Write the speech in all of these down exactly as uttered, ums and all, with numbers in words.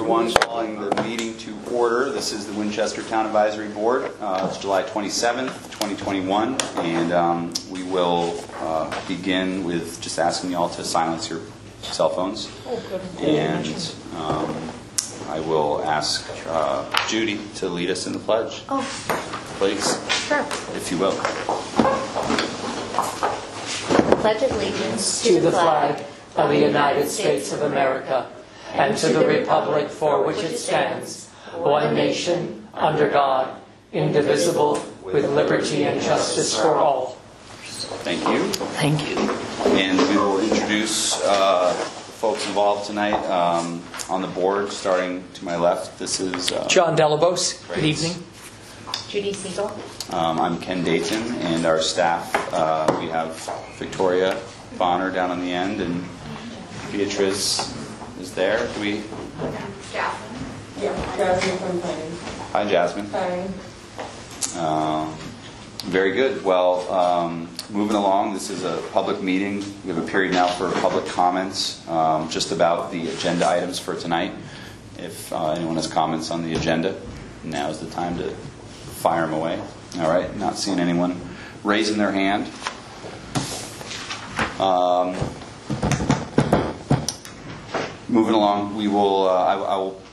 everyone. Calling the meeting to order. This is the Winchester Town Advisory Board. Uh, it's July twenty-seventh, twenty twenty-one, and um, we will uh, begin with just asking you all to silence your cell phones. Oh, good. And um, I will ask uh, Judy to lead us in the pledge. Oh, please, sure. If you will. Pledge allegiance to the flag of the United States of America and to the republic for which it stands, one nation, under God, indivisible, with liberty and justice for all. Thank you. Thank you. And we will introduce uh, folks involved tonight um, on the board, starting to my left. This is uh, John Delabose. Great. Good evening. Judy Siegel. Um, I'm Ken Dayton, and our staff, uh, we have Victoria Bonner down on the end, and Beatrice is there. Do we? Jasmine. Yeah, Jasmine from planning. Hi, Jasmine. Hi. Um, very good. Well, um, moving along, this is a public meeting. We have a period now for public comments, um, just about the agenda items for tonight. If uh, anyone has comments on the agenda, now is the time to fire them away. All right, not seeing anyone raising their hand. Um, moving along, we will. Uh, I, I will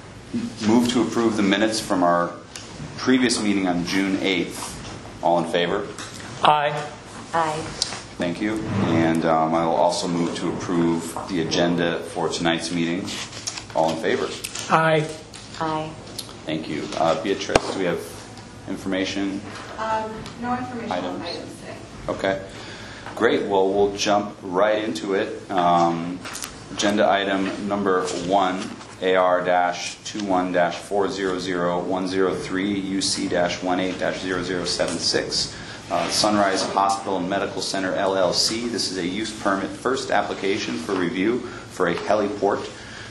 move to approve the minutes from our previous meeting on June eighth. All in favor? Aye. Aye. Thank you. And um, I will also move to approve the agenda for tonight's meeting. All in favor? Aye. Aye. Thank you. Uh, Beatrice, do we have information? Um, no information Items. on items today. Okay. Great. Well, we'll jump right into it. Um, agenda item number one, A R twenty-one four zero zero one zero three U C eighteen zero zero seven six. Uh, Sunrise Hospital and Medical Center, L L C. This is a use permit first application for review for a heliport.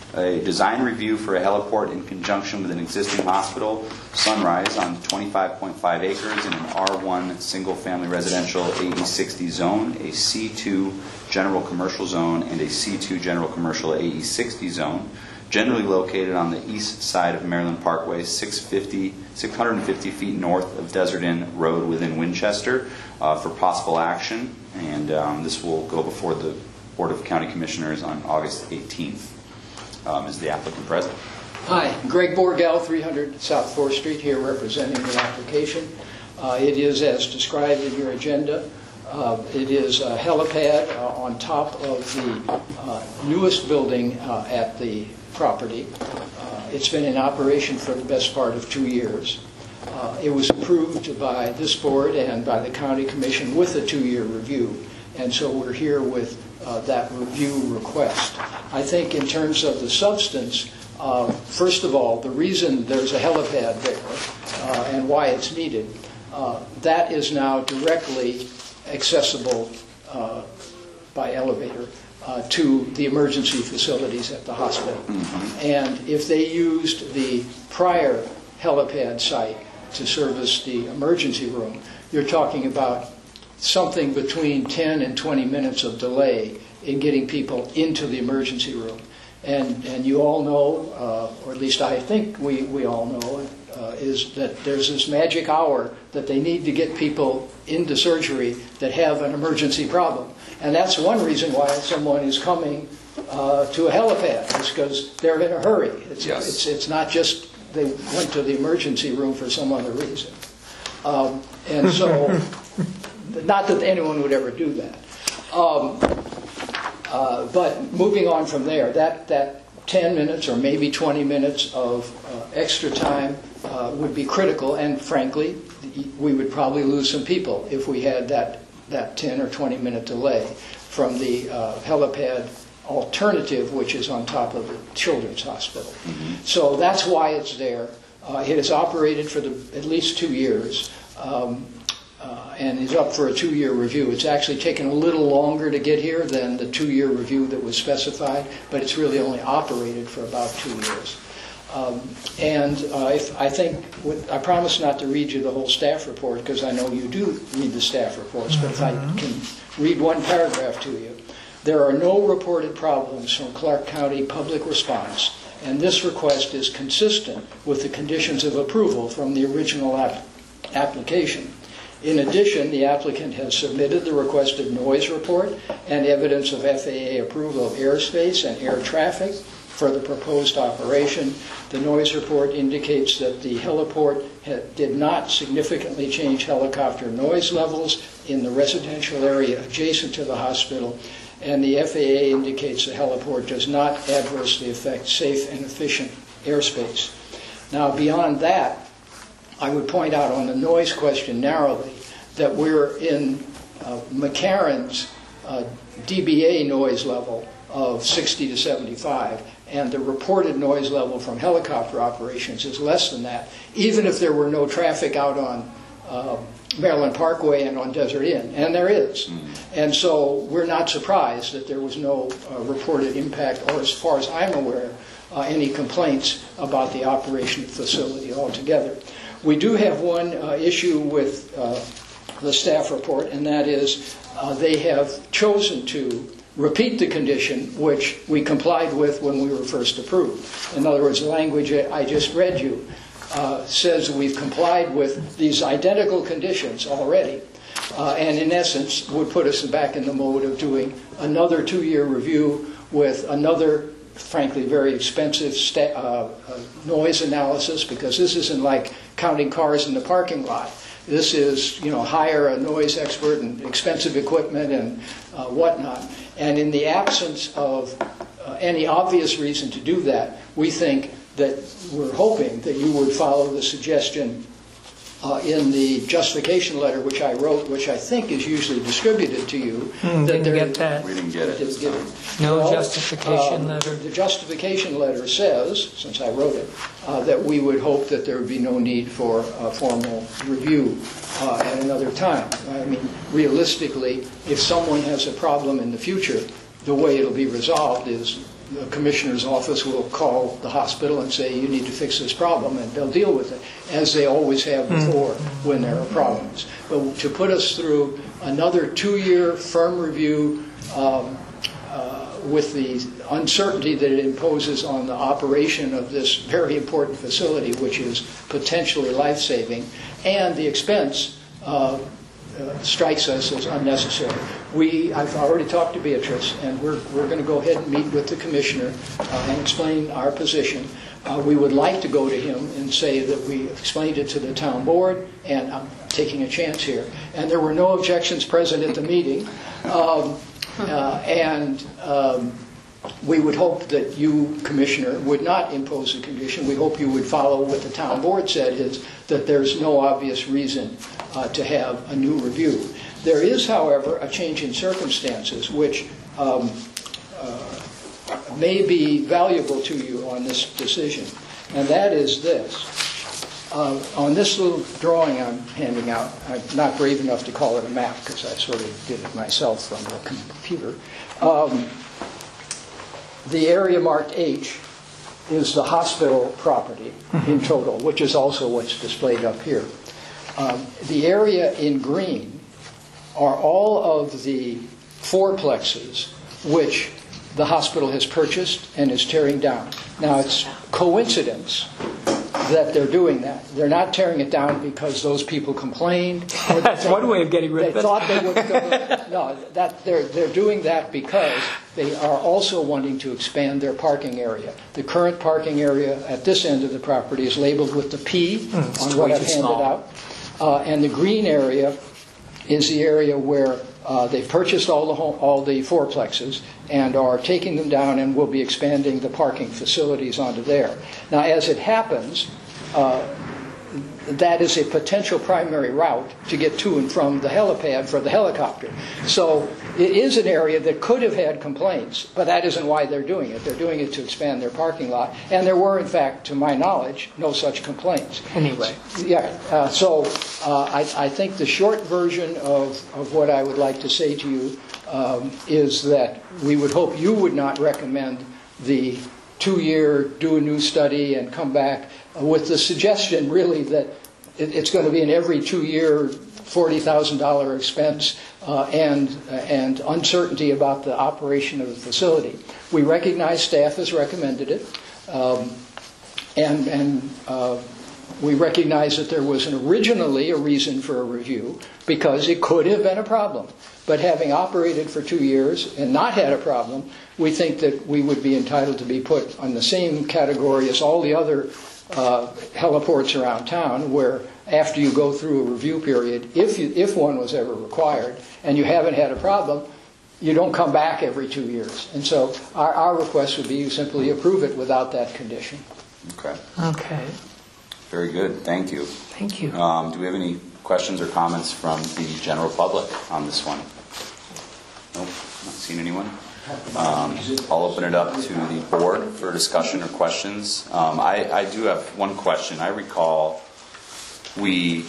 A design review for a heliport in conjunction with an existing hospital, Sunrise, on twenty-five point five acres in an R one single-family residential A E sixty zone, a C two general commercial zone, and a C two general commercial A E sixty zone, generally located on the east side of Maryland Parkway, six hundred fifty feet north of Desert Inn Road within Winchester, uh, for possible action. And um, this will go before the Board of County Commissioners on August eighteenth. Um, is the applicant present? Hi, Greg Borgel, three hundred South fourth Street, here representing the application. Uh, it is as described in your agenda. Uh, it is a helipad uh, on top of the uh, newest building uh, at the property. Uh, it's been in operation for the best part of two years. Uh, it was approved by this board and by the County Commission with a two-year review, and so we're here with uh, that review request. I think in terms of the substance, uh, first of all, the reason there's a helipad there uh, and why it's needed, uh, that is now directly accessible uh, by elevator uh, to the emergency facilities at the hospital. Mm-hmm. And if they used the prior helipad site to service the emergency room, you're talking about something between ten and twenty minutes of delay in getting people into the emergency room. And and you all know, uh, or at least I think we, we all know, uh, is that there's this magic hour that they need to get people into surgery that have an emergency problem. And that's one reason why someone is coming uh, to a helipad, is because they're in a hurry. It's, yes. it's, it's not just they went to the emergency room for some other reason. Um, and so, not that anyone would ever do that. Um, Uh, but moving on from there, that, that ten minutes or maybe twenty minutes of uh, extra time uh, would be critical, and frankly, we would probably lose some people if we had that, that ten or twenty minute delay from the uh, helipad alternative, which is on top of the children's hospital. Mm-hmm. So that's why it's there. Uh, it has operated for the, at least two years. Um, Uh, and is up for a two-year review. It's actually taken a little longer to get here than the two-year review that was specified, but it's really only operated for about two years. Um, and uh, if, I think, with, I promise not to read you the whole staff report, because I know you do read the staff reports, but if I can read one paragraph to you. There are no reported problems from Clark County Public Response and this request is consistent with the conditions of approval from the original app- application. In addition, the applicant has submitted the requested noise report and evidence of F A A approval of airspace and air traffic for the proposed operation. The noise report indicates that the heliport ha- did not significantly change helicopter noise levels in the residential area adjacent to the hospital, and the F A A indicates the heliport does not adversely affect safe and efficient airspace. Now, beyond that, I would point out on the noise question narrowly that we're in uh, McCarran's uh, D B A noise level of sixty to seventy-five, and the reported noise level from helicopter operations is less than that, even if there were no traffic out on uh, Maryland Parkway and on Desert Inn, and there is. Mm-hmm. And so we're not surprised that there was no uh, reported impact, or as far as I'm aware, uh, any complaints about the operation of the facility altogether. We do have one uh, issue with uh, the staff report, and that is uh, they have chosen to repeat the condition which we complied with when we were first approved. In other words, the language I just read you uh, says we've complied with these identical conditions already, uh, and in essence would put us back in the mode of doing another two-year review with another, frankly, very expensive sta- uh, uh, noise analysis, because this isn't like counting cars in the parking lot. This is, you know, hire a noise expert and expensive equipment and uh, whatnot. And in the absence of uh, any obvious reason to do that, we think that we're hoping that you would follow the suggestion uh, in the justification letter which I wrote, which I think is usually distributed to you. Mm, that didn't there, get that. We didn't get it. Didn't get it. No Well, justification um, letter. The justification letter says, since I wrote it, uh, that we would hope that there would be no need for a formal review uh, at another time. I mean, realistically, if someone has a problem in the future, the way it'll be resolved is the commissioner's office will call the hospital and say, you need to fix this problem, and they'll deal with it, as they always have before when there are problems. But to put us through another two-year firm review um, uh, with the uncertainty that it imposes on the operation of this very important facility, which is potentially life-saving, and the expense uh, uh, strikes us as unnecessary. We, I've already talked to Beatrice, and we're, we're going to go ahead and meet with the commissioner uh, and explain our position. Uh, we would like to go to him and say that we explained it to the town board, and I'm taking a chance here. And there were no objections present at the meeting. Um, uh, and um, we would hope that you, Commissioner, would not impose a condition. We hope you would follow what the town board said, is that there's no obvious reason uh, to have a new review. There is, however, a change in circumstances which um, uh, may be valuable to you on this decision, and that is this. Uh, on this little drawing I'm handing out, I'm not brave enough to call it a map because I sort of did it myself from the computer. Um, the area marked H is the hospital property in total, which is also what's displayed up here. Um, the area in green are all of the fourplexes which the hospital has purchased and is tearing down. Now, it's coincidence that they're doing that. They're not tearing it down because those people complained. Or That's they, one way of getting rid they of it. thought they would. No, that they're they're doing that because they are also wanting to expand their parking area. The current parking area at this end of the property is labeled with the P Mm, on what way I've too handed small. out, uh, and the green area is the area where uh, they've purchased all the home, all the fourplexes and are taking them down and will be expanding the parking facilities onto there. Now, as it happens, uh, that is a potential primary route to get to and from the helipad for the helicopter. So it is an area that could have had complaints, but that isn't why they're doing it. They're doing it to expand their parking lot, and there were, in fact, to my knowledge, no such complaints. Anyway. Yeah, uh, so uh, I, I think the short version of, of what I would like to say to you um, is that we would hope you would not recommend the two-year do a new study and come back with the suggestion, really, that it, it's going to be an every two-year forty thousand dollars expense uh, and, uh, and uncertainty about the operation of the facility. We recognize staff has recommended it. Um, And, and uh, we recognize that there was an originally a reason for a review because it could have been a problem. But having operated for two years and not had a problem, we think that we would be entitled to be put on the same category as all the other uh, heliports around town, where after you go through a review period, if you, if one was ever required, and you haven't had a problem, you don't come back every two years. And so our, our request would be you simply approve it without that condition. Okay. Okay. Very good. Thank you. Thank you. Um, do we have any questions or comments from the general public on this one? Nope, not seen anyone. Um, I'll open it up to the board for discussion or questions. Um, I, I do have one question. I recall we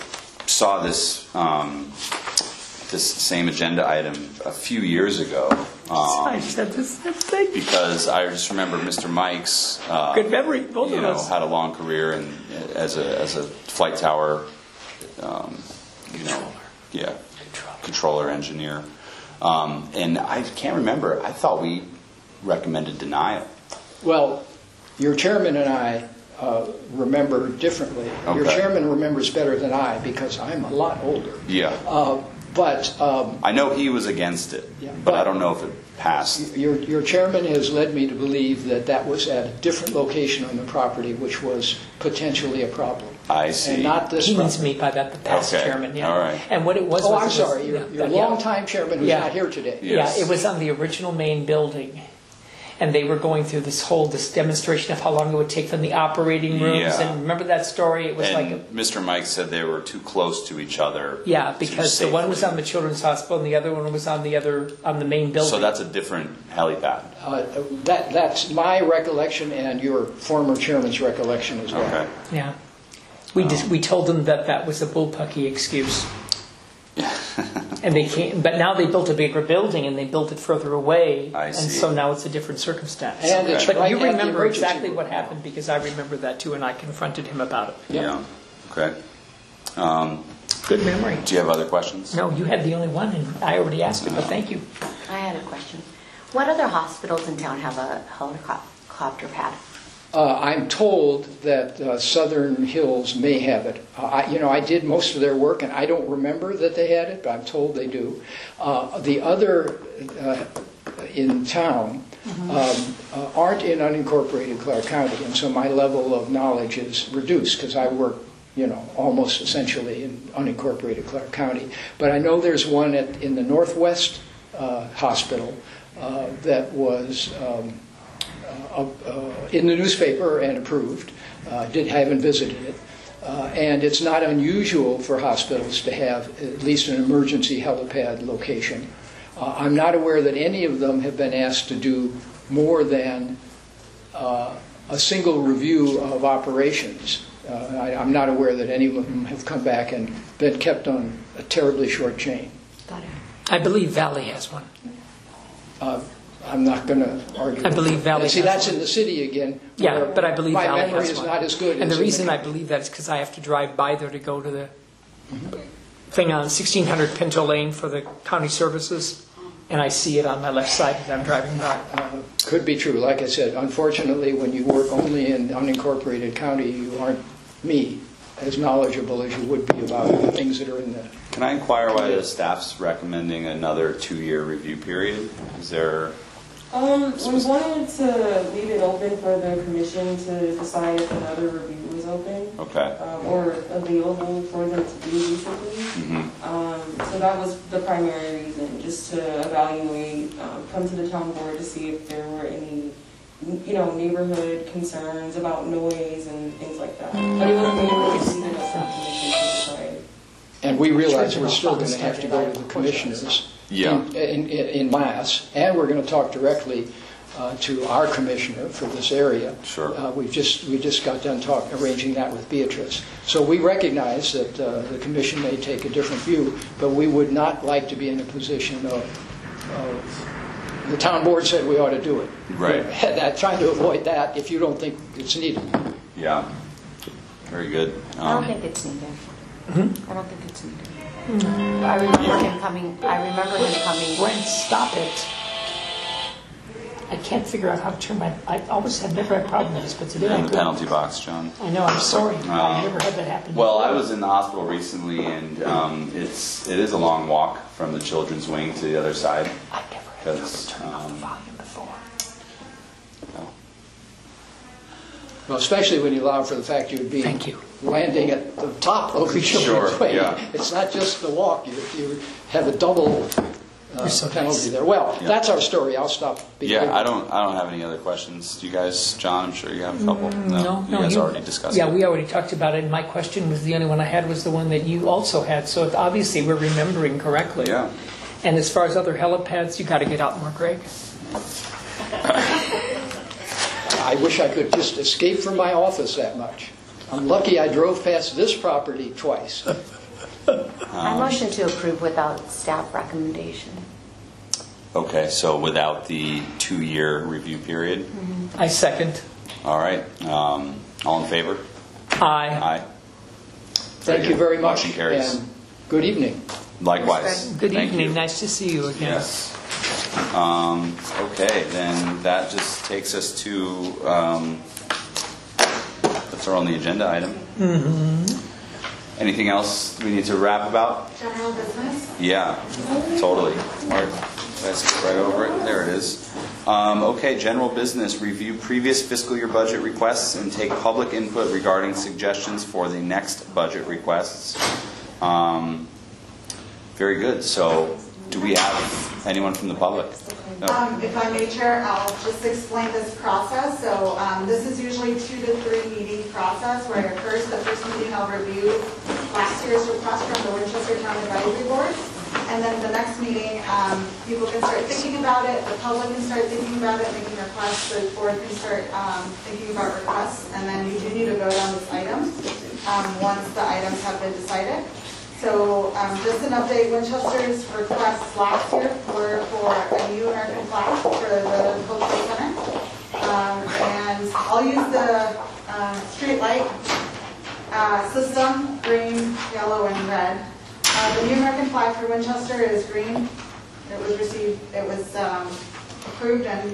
saw this um, this same agenda item a few years ago. Um, I said this thing. because I just remember Mister Mike's uh, Good memory, both you of know, us. had a long career in, as a as a flight tower, um, you know, yeah, controller engineer, um, and I can't remember. I thought we recommended denial. Well, your chairman and I uh, remember differently. Your Okay. chairman remembers better than I because I'm a lot older. Yeah, Uh, But um, I know he was against it, Yeah, but, but- I don't know if it passed. your, your chairman has led me to believe that that was at a different location on the property, which was potentially a problem. I see. And not this He means property. me by that, the past Okay, chairman, yeah. all right. And what it was Oh, was I'm it was- sorry, your, your yeah, longtime chairman who's Yeah. not here today. Yes. Yeah, it was on the original main building. And they were going through this whole this demonstration of how long it would take from the operating rooms. Yeah. And remember that story? It was And like, a, Mister Mike said they were too close to each other. yeah, to because the one was safely- on the Children's Hospital and the other one was on the other on the main building. So that's a different helipad. Uh, that, that's my recollection and your former chairman's recollection as well. Okay. Yeah. We just, we told them that that was a bullpucky excuse. And they came, but now they built a bigger building and they built it further away. I And see. so now it's a different circumstance. And it's But right you at the remember emergency exactly room what now. happened because I remember that too and I confronted him about it. Yeah. Okay. Um, Good memory. do you have other questions? No, you had the only one and I already asked it, but thank you. I had a question. What other hospitals in town have a helicopter pad? Uh, I'm told that uh, Southern Hills may have it. Uh, I, you know, I did most of their work, and I don't remember that they had it, but I'm told they do. Uh, the other uh, in town um, uh, aren't in unincorporated Clark County, and so my level of knowledge is reduced because I work, you know, almost essentially in unincorporated Clark County. But I know there's one at, in the Northwest uh, Hospital uh, that was. Um, Uh, uh, in the newspaper and approved. Uh, did haven't visited it, uh, and it's not unusual for hospitals to have at least an emergency helipad location. Uh, I'm not aware that any of them have been asked to do more than uh, a single review of operations. Uh, I, I'm not aware that any of them have come back and been kept on a terribly short chain. Got it. I believe Valley has one. Uh, I'm not going to argue. I believe Valley And see, has that's one. in the city again. Yeah, where but I believe my Valley memory has is one. not as good. And as the in reason I believe that is because I have to drive by there to go to the thing on sixteen hundred Pinto Lane for the county services, and I see it on my left side as I'm driving by. Uh, could be true. Like I said, unfortunately, when you work only in unincorporated county, you aren't me as knowledgeable as you would be about the things that are in the. Can I inquire why the staff's recommending another two-year review period? Is there? Um, we wanted to leave it open for the commission to decide if another review was open, Okay. um, or available for them to do recently. Mm-hmm. Um, so that was the primary reason, just to evaluate, um, come to the town board to see if there were any, you know, neighborhood concerns about noise and things like that. But it was mainly just leaving us from the commission to decide. And we realize Sure, we're still going to I'll have to start go it. to the commissioners Yeah. in, in, in mass, and we're going to talk directly uh, to our commissioner for this area. Sure. Uh, we've just we just got done talk, arranging that with Beatrice. So we recognize that uh, the commission may take a different view, but we would not like to be in a position of, of the town board said we ought to do it. Right. We're trying to avoid that if you don't think it's needed. Yeah. Very good. I don't Um, think it's needed. I don't think it's needed. I remember him coming, I remember him coming. Brent, stop it. I can't figure out how to turn my, I always have never had a problem with this, but today I In the do. penalty box, John. I know, I'm sorry. Uh, I've never had that happen. Well, before. I was in the hospital recently, and um, it's it is a long walk from the children's wing to the other side. I've never had trouble Because, turning off the um, volume before. Well, especially when you allow for the fact you would be Thank you. landing at the top of the Sure, children's way. yeah. It's not just the walk, you, you have a double uh, You're so penalty nice. there. Well, Yeah. that's our story, I'll stop. Yeah, I don't I don't have any other questions. Do you guys, John? I'm sure you have a couple. No, you no. guys you- already discussed Yeah, it. we already talked about it, and my question was, the only one I had was the one that you also had, so it- obviously we're remembering correctly. Yeah. And as far as other helipads, you got to get out more, Greg. I wish I could just escape from my office that much. I'm lucky I drove past this property twice. I motion to approve without staff recommendation. Okay, so without the two-year review period. I second. All right. Um, all in favor? Aye. Aye. Thank you very much. Motion carries. And good evening. Likewise. Good Thank evening. you. Nice to see you again. Yes. Um, okay, then that just takes us to, um, that's our only agenda item. Mm-hmm. Anything else we need to rap about? General business? Yeah, totally. Mark, let's get right over it. There it is. Um, okay, general business. Review previous fiscal year budget requests and take public input regarding suggestions for the next budget requests. Um, very good. So, do we have anyone from the public? No. Um, if I may, Chair, I'll just explain this process. So um, this is usually two to three meeting process where first, the first meeting I'll review last year's request from the Winchester Town Advisory Board. And then the next meeting, um, people can start thinking about it, the public can start thinking about it, making requests, the board can start um, thinking about requests, and then you do need to vote on this item um, once the items have been decided. So um, just an update, Winchester's requests last year were for a new American flag for the cultural center. Um, and I'll use the uh, street light uh, system, green, yellow, and red. Uh, the new American flag for Winchester is green. It was received, it was um, approved and...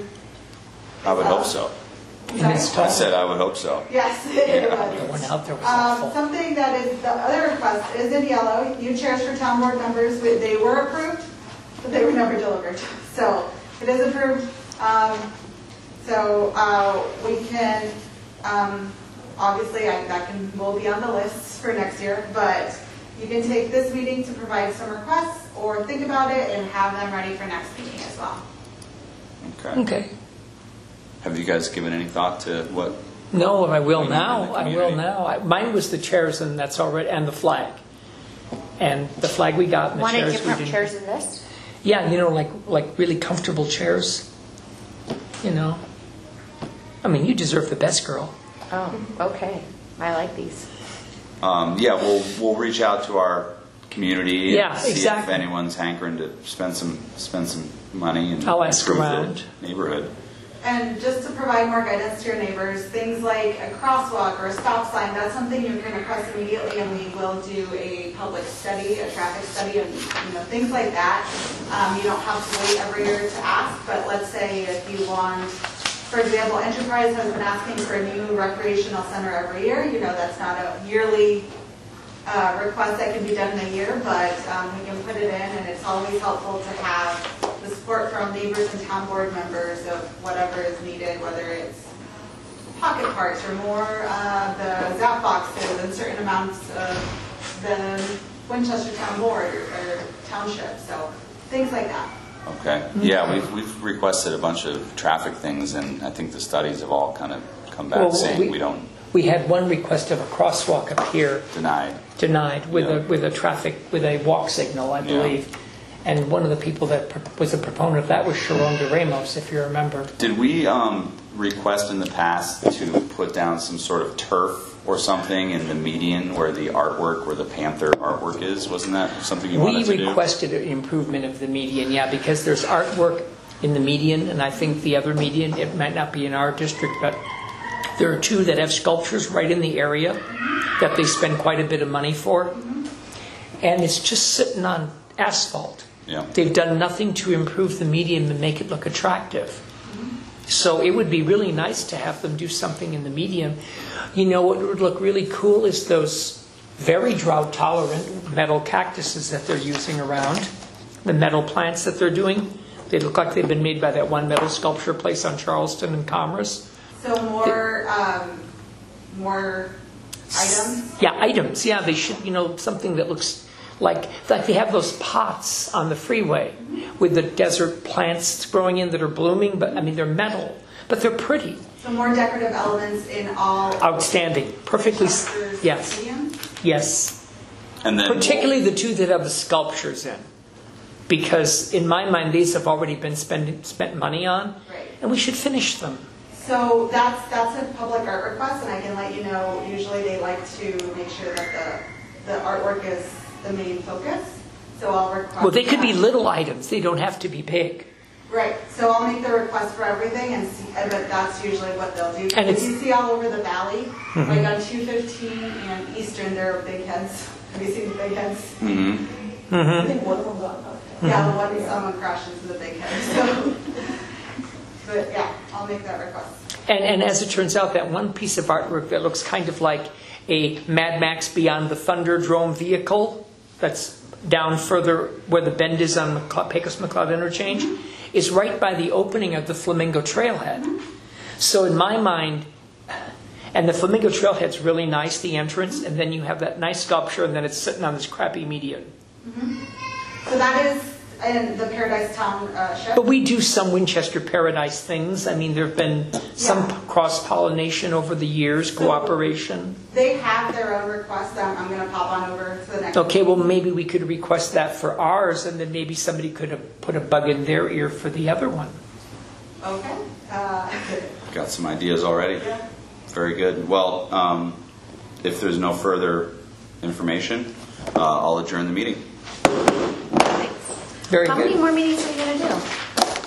I would hope so. And it's I tall. said I would hope so. Yes, it was. The one out there was Um, awful. something that is, the other request is in yellow, new chairs for town board members, we- they were approved, but they were never delivered. So it is approved. Um, so uh, we can, um, obviously I, that can, will be on the list for next year, but you can take this meeting to provide some requests or think about it and have them ready for next meeting as well. Okay. Okay. Have you guys given any thought to what? No, I will We need in now. the I will community. now. I- Mine was the chairs, and that's already, and the flag. And the flag we got, and the Wanted chairs we different didn't. chairs in this? Yeah, you know, like like really comfortable chairs. You know. I mean, you deserve the best, girl. Oh, okay. I like these. Um, yeah, we'll we'll reach out to our community Yeah, and see exactly. if anyone's hankering to spend some spend some money and I'll ask improve around. the neighborhood. And just to provide more guidance to your neighbors, things like a crosswalk or a stop sign, that's something you can request immediately, and we will do a public study, a traffic study, and you know things like that. Um, you don't have to wait every year to ask, but let's say if you want, for example, Enterprise has been asking for a new recreational center every year. You know that's not a yearly uh, request that can be done in a year, but um, we can put it in, and it's always helpful to have the support from neighbors and town board members of whatever is needed, whether it's pocket parks or more uh, the zap boxes and certain amounts of the Winchester Town Board or, or township, so things like that. Okay. Yeah, we've we've requested a bunch of traffic things, and I think the studies have all kind of come back Well, saying we- we, don't We had one request of a crosswalk up here deny. denied with a Yeah. with a traffic with a walk signal, I Yeah. believe. And one of the people that pr- was a proponent of that was Sharon de Ramos, if you remember. Did we um, request in the past to put down some sort of turf or something in the median where the artwork, where the Panther artwork is? Wasn't that something you We wanted to do? requested an improvement of the median, yeah, because there's artwork in the median, and I think the other median, it might not be in our district, but there are two that have sculptures right in the area that they spend quite a bit of money for. And it's just sitting on asphalt. Yeah. They've done nothing to improve the median and make it look attractive. So it would be really nice to have them do something in the medium. You know what would look really cool is those very drought-tolerant metal cactuses that they're using around, the metal plants that they're doing. They look like they've been made by that one metal sculpture place on Charleston and Commerce. So more, um, more items? Yeah, items. Yeah, they should, you know, something that looks like, like they have those pots on the freeway with the desert plants growing in that are blooming, but I mean, they're metal, but they're pretty. So more decorative elements in all. Outstanding. Perfectly, structures, yes, mediums? yes. And then Particularly the two that have the sculptures in. Because in my mind, these have already been spend, spent money on, Right. and we should finish them. So that's, that's a public art request, and I can let you know, usually they like to make sure that the, the artwork is the main focus. So I'll request. Well, they could be that. little items. They don't have to be big. Right, so I'll make the request for everything, and see, uh, but that's usually what they'll do. And it's- You see all over the valley, like on two fifteen and Eastern, there are big heads. Have you seen the big heads? Mm-hmm. I think one of them got knocked down. Yeah, the one someone crashes into the big head, so. But yeah, I'll make that request. And, and as it turns out, that one piece of artwork that looks kind of like a Mad Max Beyond the Thunderdrome vehicle that's down further where the bend is on McLeod, Pecos-McLeod Interchange is right by the opening of the Flamingo Trailhead. So in my mind, and the Flamingo Trailhead's really nice, the entrance, and then you have that nice sculpture, and then it's sitting on this crappy median. So that is in the Paradise Town uh, ship. But we do some Winchester Paradise things. I mean, there have been some Yeah. cross-pollination over the years, cooperation. They have their own requests. I'm, I'm going to pop on over to the next. Okay, well, maybe we could request that for ours, and then maybe somebody could have put a bug in their ear for the other one. Okay. Uh, got some ideas already. yeah. Very good. Well, um, if there's no further information, uh, I'll adjourn the meeting. Thanks. Very How good. many more meetings are we going to do?